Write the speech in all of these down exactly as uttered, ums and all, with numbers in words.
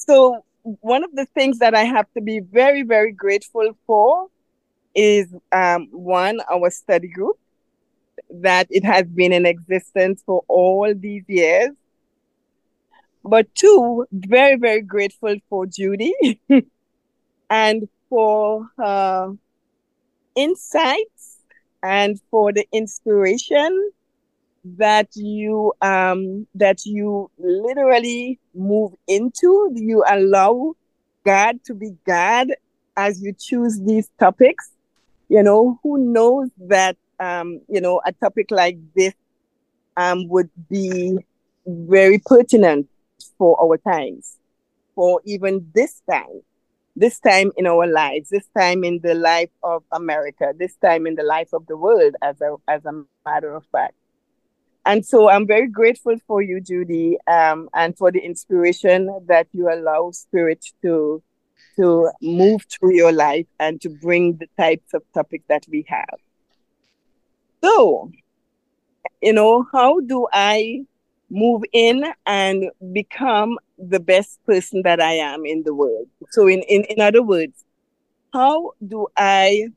So one of the things that I have to be very, very grateful for is um, one, our study group, that it has been in existence for all these years. But two, very, very grateful for Judy and for her insights and for the inspiration that you um that you literally move into. You allow God to be God as you choose these topics. You know, who knows that um, you know, a topic like this um would be very pertinent for our times, for even this time, this time in our lives, this time in the life of America, this time in the life of the world, as a as a matter of fact. And so I'm very grateful for you, Judy, um, and for the inspiration that you allow Spirit to to move through your life and to bring the types of topics that we have. So, you know, how do I move in and become the best person that I am in the world? So, in in, in other words, how do I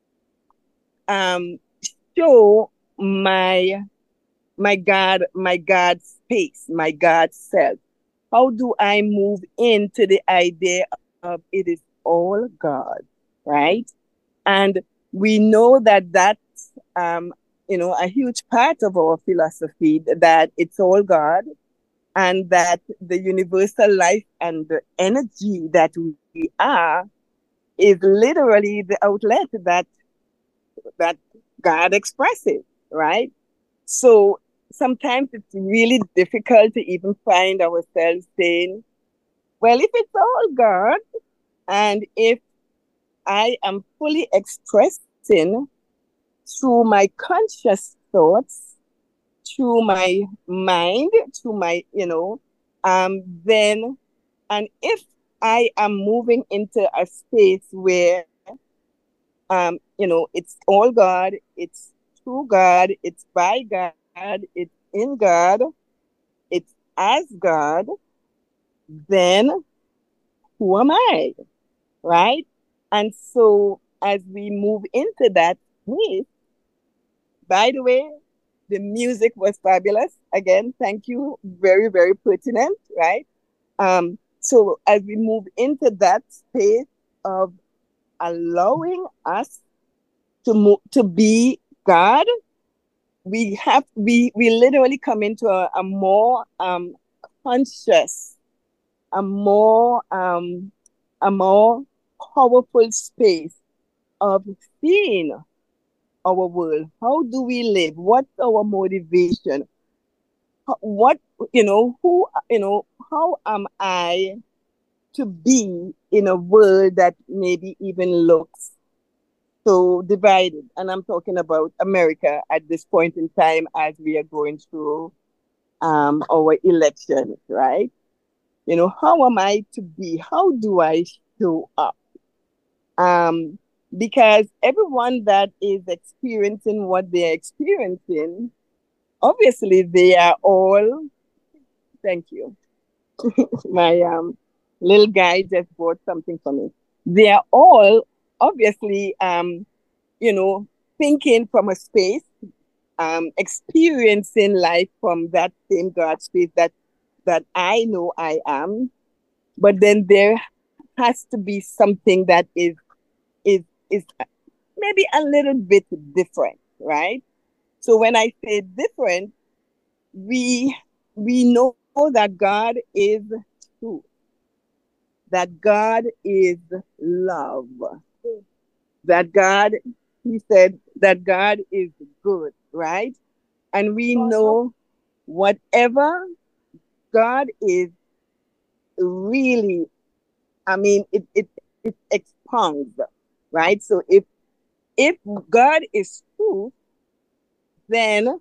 um, show my my God, my God space, my God self? How do I move into the idea of it is all God, right? And we know that that's, um, you know, a huge part of our philosophy, that it's all God, and that the universal life and the energy that we are is literally the outlet that that God expresses, right? So sometimes it's really difficult to even find ourselves saying, well, if it's all God, and if I am fully expressing through my conscious thoughts, through my mind, through my, you know, um, then, and if I am moving into a space where, um, you know, it's all God, it's through God, it's by God, it's in God, it's as God, then who am I? Right? And so as we move into that space, by the way, the music was fabulous. Again, thank you. Very, very pertinent, right? Um, so as we move into that space of allowing us to move to be God, we have we we literally come into a, a more um conscious, a more um a more powerful space of seeing our world. How do we live? What's our motivation? What, you know, who, you know, how am I to be in a world that maybe even looks so divided? And I'm talking about America at this point in time as we are going through um, our elections, right? You know, how am I to be? How do I show up? Um, because everyone that is experiencing what they're experiencing, obviously they are all, thank you. My um, little guy just bought something for me. They are all obviously, um, you know, thinking from a space, um, experiencing life from that same God space that that I know I am. But then there has to be something that is is is maybe a little bit different, right? So when I say different, we we know that God is truth, that God is love, that God, he said that God is good, right? And we know whatever God is really, I mean, it it, it expands, right? So if if God is true, then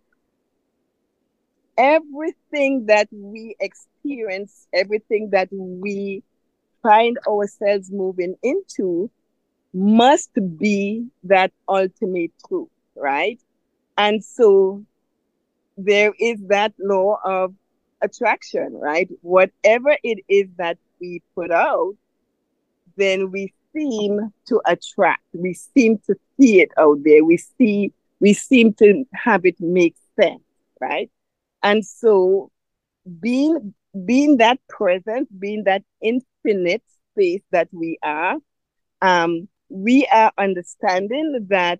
everything that we experience, everything that we find ourselves moving into must be that ultimate truth, right? And so there is that law of attraction, right? Whatever it is that we put out, then we seem to attract. We seem to see it out there. We see, we seem to have it make sense, right? And so being being that present, being that infinite space that we are, um, we are understanding that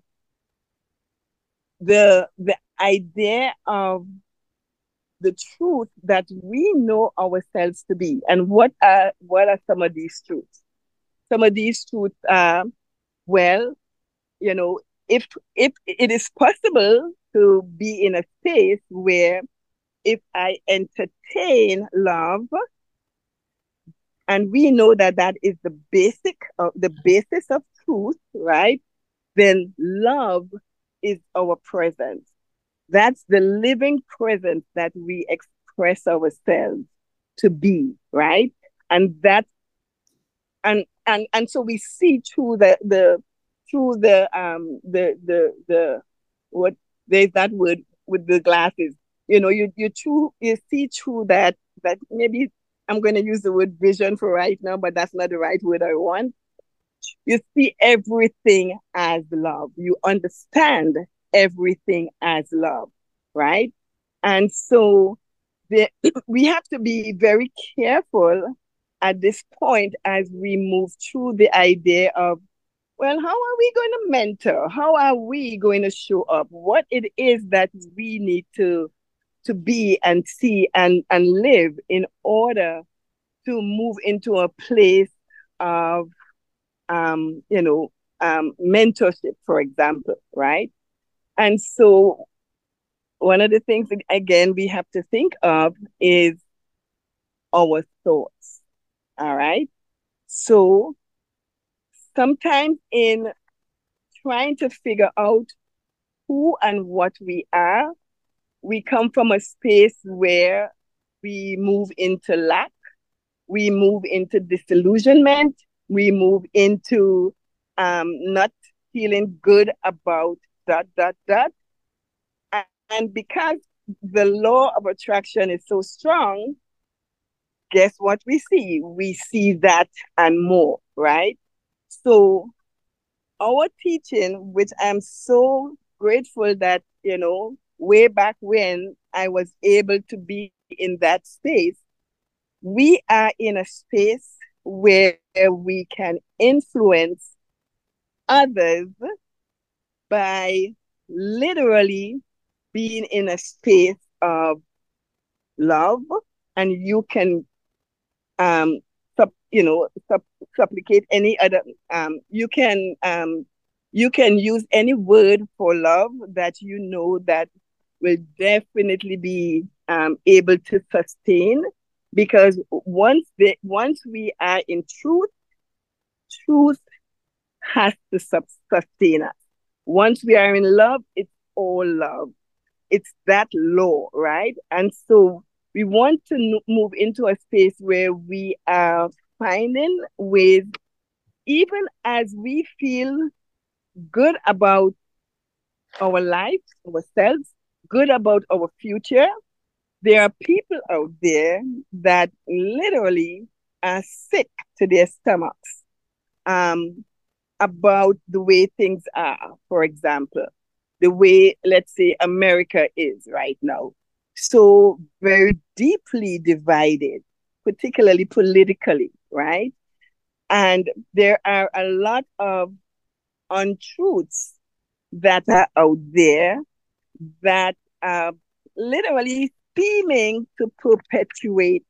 the the idea of the truth that we know ourselves to be. And what are what are some of these truths? Some of these truths are, well, you know, if if it is possible to be in a space where if I entertain love, and we know that that is the basic of the basis of truth, right? Then love is our presence. That's the living presence that we express ourselves to be, right? And that and and and so we see through the the through the um the the the what there's that word with the glasses. You know, you you true you see through that that maybe I'm going to use the word vision for right now, but that's not the right word I want. You see everything as love. You understand everything as love, right? And so the, we have to be very careful at this point as we move through the idea of, well, how are we going to mentor? How are we going to show up? What it is that we need to to be and see and, and live in order to move into a place of um, you know, um, mentorship, for example, right? And so one of the things again we have to think of is our thoughts. All right. So sometimes in trying to figure out who and what we are, we come from a space where we move into lack, we move into disillusionment, we move into um, not feeling good about dot, dot, dot. And because the law of attraction is so strong, guess what we see? We see that and more, right? So our teaching, which I'm so grateful that, you know, way back when I was able to be in that space, we are in a space where we can influence others by literally being in a space of love, and you can um sup, you know sup, supplicate any other um you can um you can use any word for love that you know that will definitely be um able to sustain, because once they once we are in truth, truth has to sustain us. Once we are in love, it's all love. It's that law, right? And so we want to move into a space where we are finding ways, even as we feel good about our life, ourselves, good about our future, there are people out there that literally are sick to their stomachs um, about the way things are, for example, the way, let's say, America is right now. So very deeply divided, particularly politically, right? And there are a lot of untruths that are out there that are literally scheming to perpetuate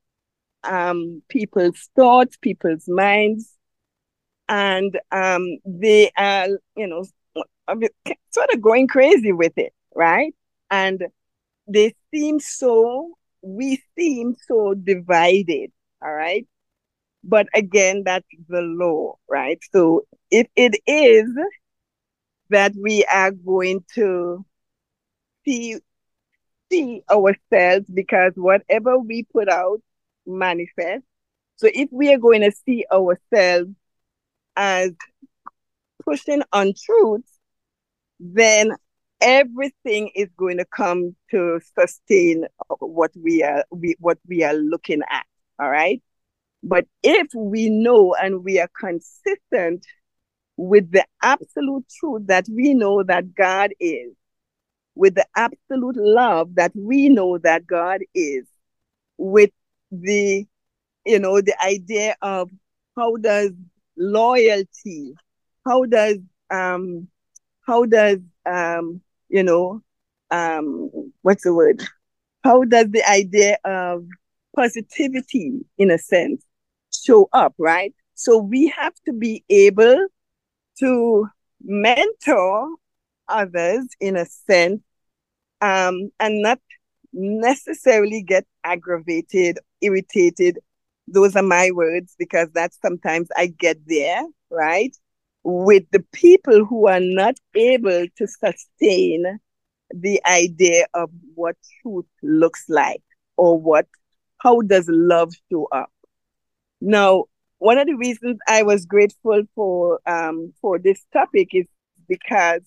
um, people's thoughts, people's minds, and um, they are, you know, sort of going crazy with it, right? And they seem so, we seem so divided, all right? But again, that's the law, right? So if it is that we are going to see see ourselves, because whatever we put out manifests. So if we are going to see ourselves as pushing on truth, then everything is going to come to sustain what we are we what we are looking at. All right. But if we know and we are consistent with the absolute truth that we know that God is, with the absolute love that we know that God is, with the, you know, the idea of how does loyalty, how does, um, how does, um, you know, um, what's the word? How does the idea of positivity, in a sense, show up, right? So we have to be able to mentor others, in a sense, um, and not necessarily get aggravated, irritated. Those are my words because that's sometimes I get there, right? With the people who are not able to sustain the idea of what truth looks like, or what, how does love show up. Now, one of the reasons I was grateful for um, for this topic is because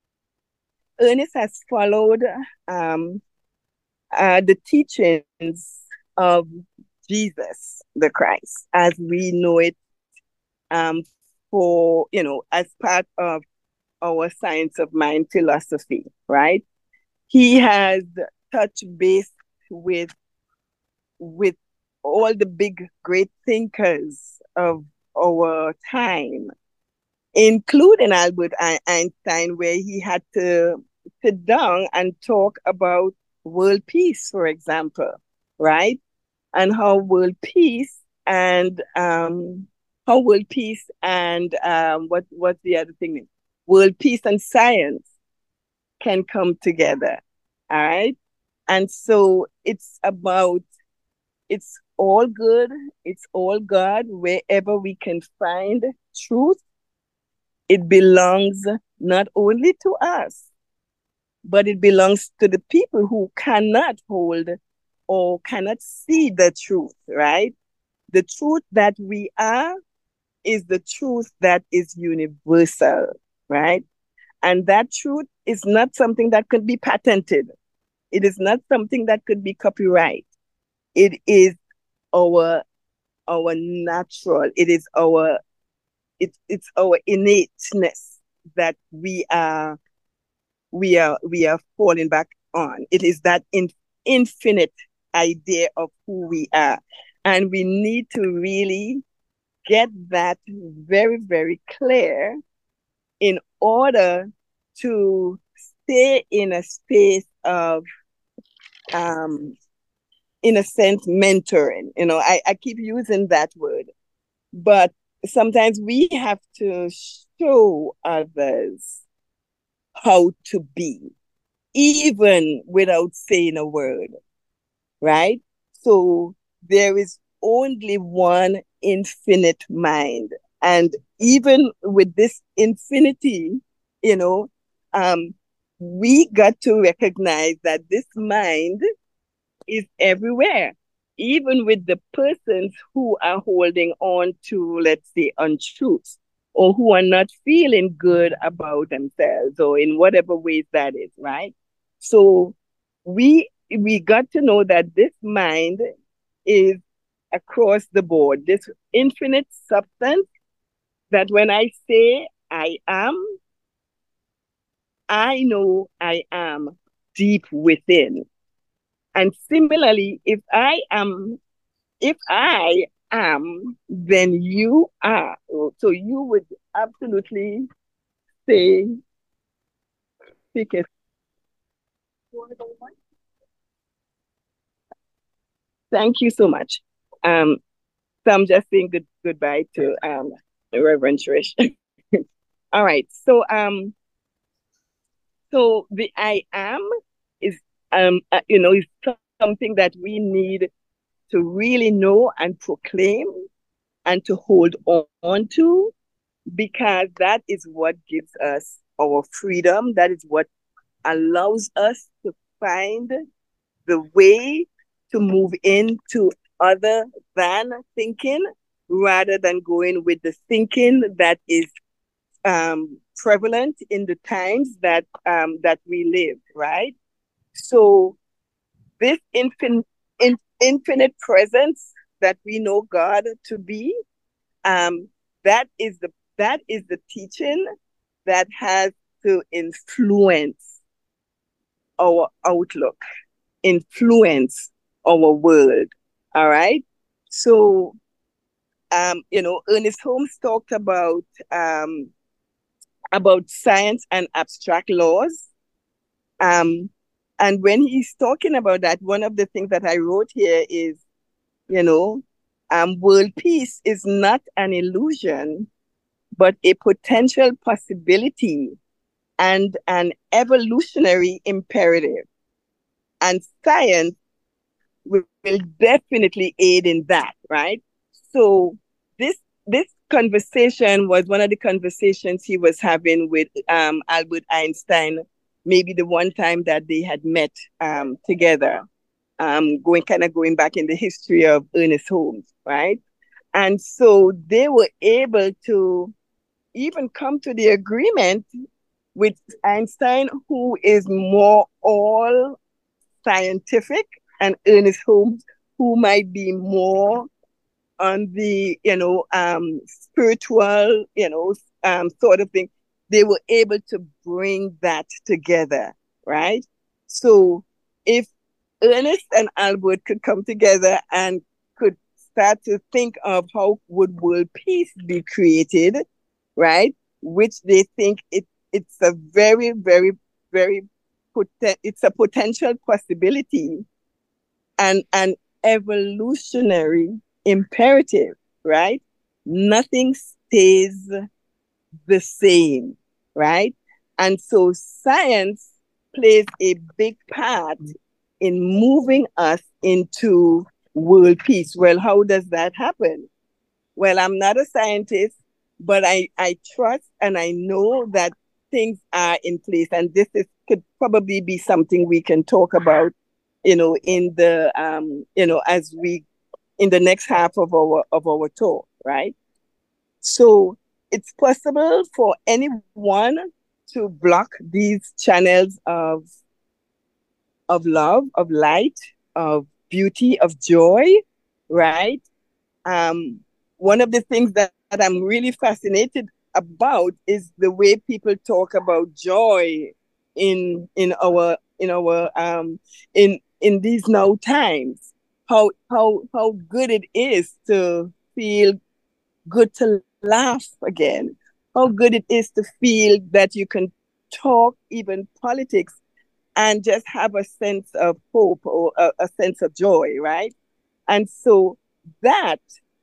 Ernest has followed um, uh, the teachings of Jesus the Christ as we know it, um, for, you know, as part of our science of mind philosophy, right? He has touched base with with all the big great thinkers of our time, including Albert Einstein, where he had to sit down and talk about world peace, for example, right? And how world peace and um, how world peace and um, what what's the other thing? World peace and science can come together, all right? And so it's about, it's all good, it's all God. Wherever we can find truth, it belongs not only to us, but it belongs to the people who cannot hold or cannot see the truth, right? The truth that we are is the truth that is universal, right? And that truth is not something that could be patented. It is not something that could be copyright. It is our our natural. It is our it, it's our innateness that we are we are we are falling back on. It is that in, infinite idea of who we are, and we need to really get that very very clear in order to stay in a space of um in a sense mentoring. You know, I, I keep using that word, but sometimes we have to show others how to be, even without saying a word, right? So there is only one infinite mind. And even with this infinity, you know, um, we got to recognize that this mind is everywhere, even with the persons who are holding on to, let's say, untruths, or who are not feeling good about themselves, or in whatever ways that is, right? So we we got to know that this mind is across the board, this infinite substance that when I say I am, I know I am deep within. And similarly, if I am, if I am, then you are. So you would absolutely say, pick it. Thank you so much. Um, so I'm just saying good goodbye to um Reverend Trish. All right. So um, so the I am is um, uh, you know, is something that we need to really know and proclaim and to hold on to, because that is what gives us our freedom. That is what allows us to find the way to move into other than thinking, rather than going with the thinking that is um, prevalent in the times that um, that we live, right? So this infin- in- infinite presence that we know God to be, um, that is the that is the teaching that has to influence our outlook, influence our world. All right. So, um, you know, Ernest Holmes talked about um, about science and abstract laws. Um, and when he's talking about that, one of the things that I wrote here is, you know, um, world peace is not an illusion, but a potential possibility and an evolutionary imperative. And science will, will definitely aid in that, right? So this this conversation was one of the conversations he was having with um, Albert Einstein, maybe the one time that they had met um, together, um, going kind of going back in the history of Ernest Holmes, right? And so they were able to even come to the agreement with Einstein, who is more all scientific, and Ernest Holmes, who might be more on the, you know, um, spiritual, you know, um, sort of thing. They were able to bring that together, right? So if Ernest and Albert could come together and could start to think of how would world peace be created, right? Which they think it it's a very, very, very poten- it's a potential possibility and an evolutionary imperative, right? Nothing stays the same, right? And so science plays a big part in moving us into world peace. Well, how does that happen? Well, I'm not a scientist, but I, I trust and I know that things are in place. And this is could probably be something we can talk about, you know, in the um, you know, as we in the next half of our of our talk, right? So it's possible for anyone to block these channels of of love, of light, of beauty, of joy, right? Um, one of the things that, that I'm really fascinated about is the way people talk about joy in in our in our um in in these now times. How how how good it is to feel good, to laugh again. How good it is to feel that you can talk even politics and just have a sense of hope or a, a sense of joy, right? And so that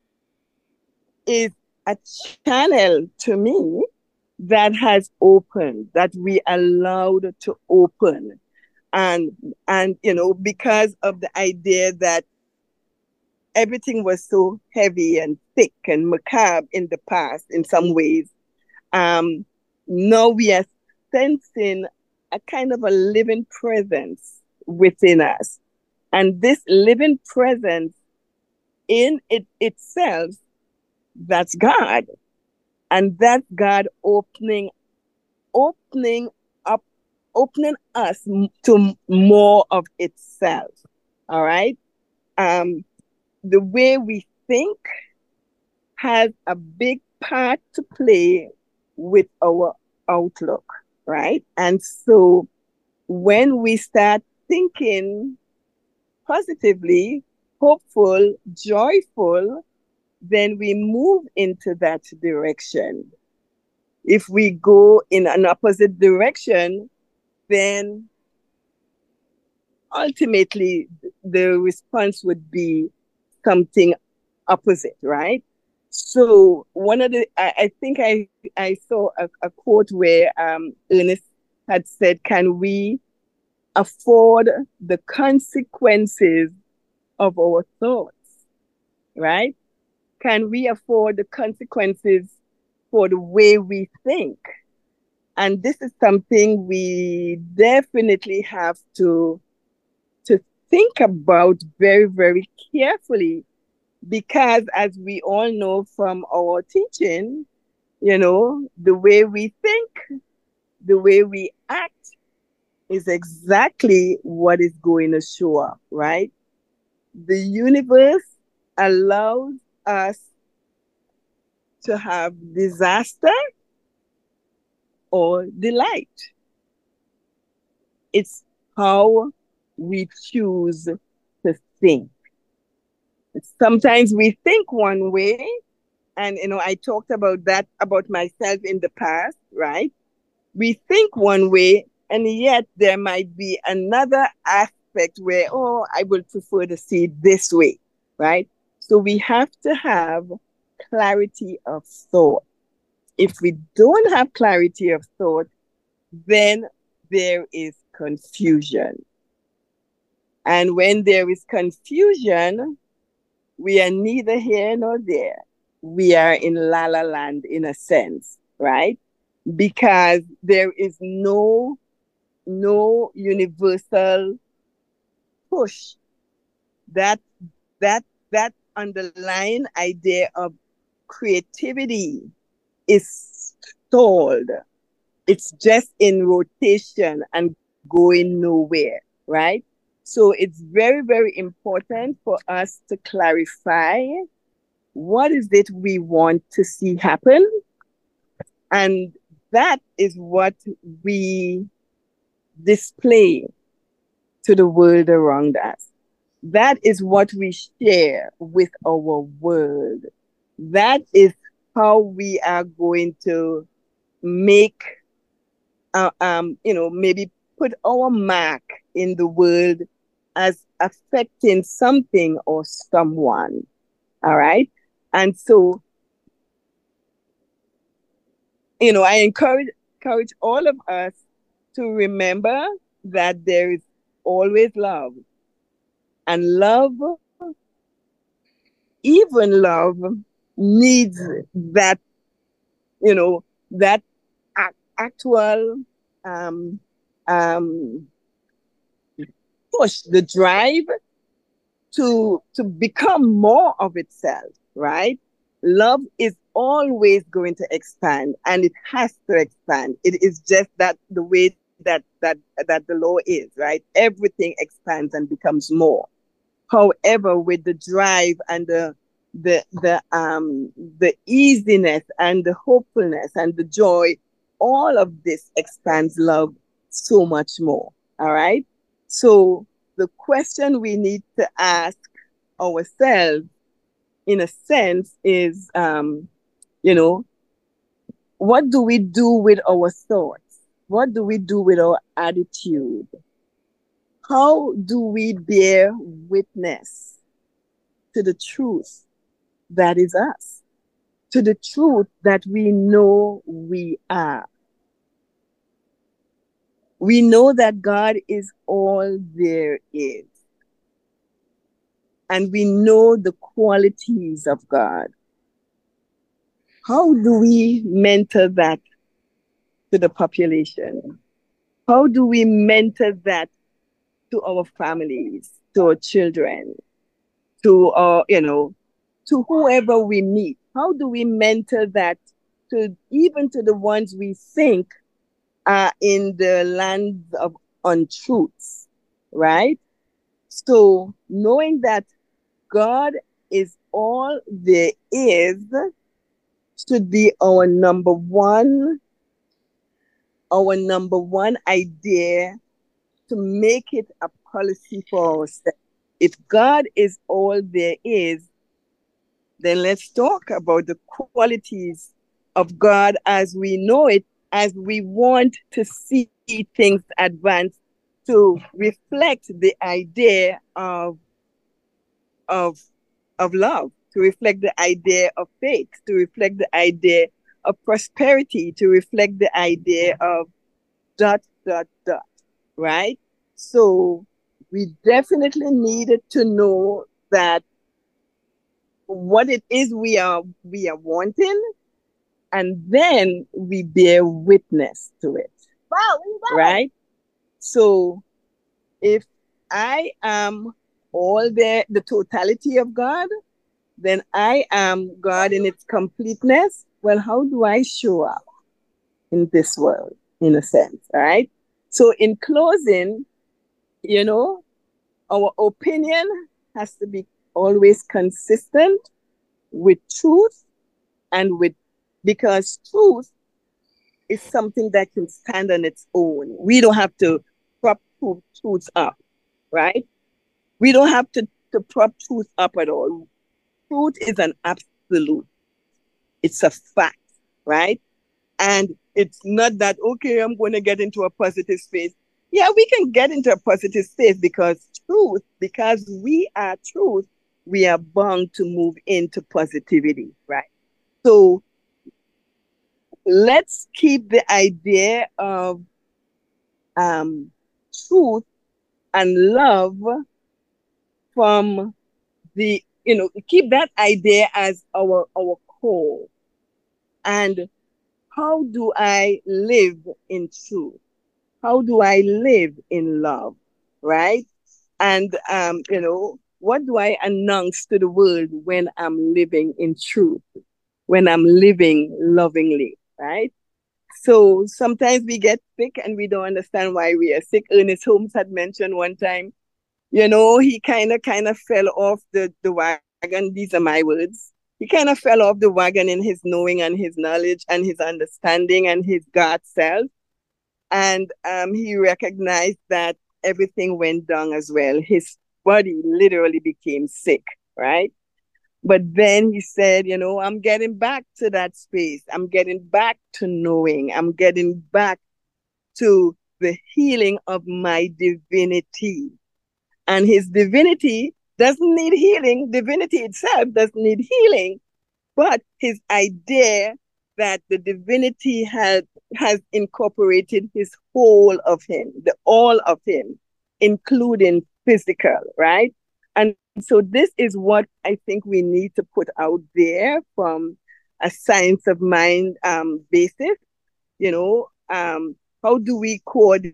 is a channel to me that has opened, that we allowed to open. And and you know, because of the idea that everything was so heavy and thick and macabre in the past in some ways, um, now we are sensing a kind of a living presence within us. And this living presence in it itself, that's God. And that's God opening, opening up, opening us to more of itself. All right. Um, the way we think has a big part to play with our outlook, right? And so when we start thinking positively, hopeful, joyful, then we move into that direction. If we go in an opposite direction, then ultimately the response would be something opposite, right? So one of the, I, I think I, I saw a, a quote where um, Ernest had said, can we afford the consequences of our thoughts, right? Can we afford the consequences for the way we think? And this is something we definitely have to, to think about very, very carefully, because as we all know from our teaching, you know, the way we think, the way we act is exactly what is going to show up, right? The universe allows us to have disaster or delight. It's how we choose to think. Sometimes we think one way, and you know, I talked about that about myself in the past, right? We think one way, and yet there might be another aspect where, oh, I would prefer to see it this way, right? So we have to have clarity of thought. If we don't have clarity of thought, then there is confusion. And when there is confusion, we are neither here nor there. We are in la la land in a sense, right? Because there is no no universal push. That that that underlying idea of creativity is stalled. It's just in rotation and going nowhere, right? So it's very, very important for us to clarify what is it we want to see happen. And that is what we display to the world around us. That is what we share with our world. That is how we are going to make, uh, um, you know, maybe put our mark in the world as affecting something or someone. All right. And so, you know, I encourage encourage all of us to remember that there is always love. And love, even love, needs that, you know, that act, actual um, um, push, the drive to to become more of itself, right? Love is always going to expand, and it has to expand. It is just that the way that that that the law is, right? Everything expands and becomes more. However, with the drive and the the the um the easiness and the hopefulness and the joy, all of this expands love so much more. All right. So the question we need to ask ourselves, in a sense, is um, you know, what do we do with our thoughts? What do we do with our attitude? How do we bear witness to the truth that is us, to the truth that we know we are? We know that God is all there is. And we know the qualities of God. How do we mentor that to the population? How do we mentor that to our families, to our children, to our, you know, to whoever we meet? How do we mentor that to even to the ones we think are in the land of untruths, right? So knowing that God is all there is should be our number one, our number one idea to make it a policy for ourselves. If God is all there is, then let's talk about the qualities of God as we know it, as we want to see things advance to reflect the idea of, of, of love, to reflect the idea of faith, to reflect the idea of prosperity, to reflect the idea of dot, dot, dot, right? So we definitely needed to know that what it is we are we are wanting, and then we bear witness to it. Wow, right? So if I am all the the totality of God, then I am God in its completeness. Well, how do I show up in this world, in a sense, all right? So in closing, you know, our opinion has to be always consistent with truth and with, because truth is something that can stand on its own. We don't have to prop truth, truth up, right? We don't have to, to prop truth up at all. Truth is an absolute. It's a fact, right? And it's not that, okay, I'm going to get into a positive space. Yeah, we can get into a positive space because truth, because we are truth, we are bound to move into positivity, right? So let's keep the idea of um, truth and love from the, you know, keep that idea as our our core. And how do I live in truth? How do I live in love? Right? And um, you know, what do I announce to the world when I'm living in truth, when I'm living lovingly, right? So sometimes we get sick and we don't understand why we are sick. Ernest Holmes had mentioned one time, you know, he kind of kind of fell off the, the wagon. These are my words. He kind of fell off the wagon in his knowing and his knowledge and his understanding and his God self. And um, he recognized that everything went down as well. His body literally became sick, right? But then he said, you know, I'm getting back to that space. I'm getting back to knowing. I'm getting back to the healing of my divinity. And his divinity doesn't need healing. Divinity itself doesn't need healing. But his idea that the divinity had has incorporated his whole of him, the all of him, including physical, right? And so this is what I think we need to put out there from a science of mind um, basis. You know, um, how do we coordinate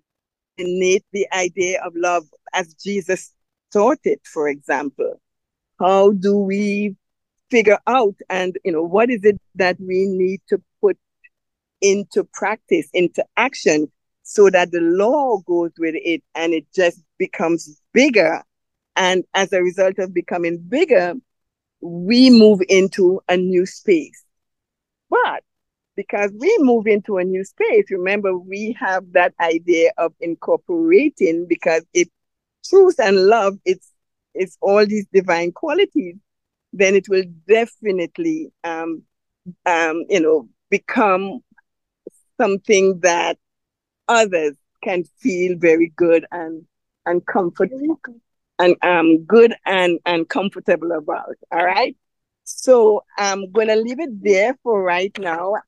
the idea of love as Jesus taught it, for example? How do we figure out, and you know, what is it that we need to put into practice, into action, so that the law goes with it and it just becomes bigger? And as a result of becoming bigger, we move into a new space. But because we move into a new space, remember, we have that idea of incorporating, because if truth and love, it's it's all these divine qualities, then it will definitely um, um, you know, become something that others can feel very good and and comfortable and um good and and comfortable about. All right. So I'm gonna leave it there for right now.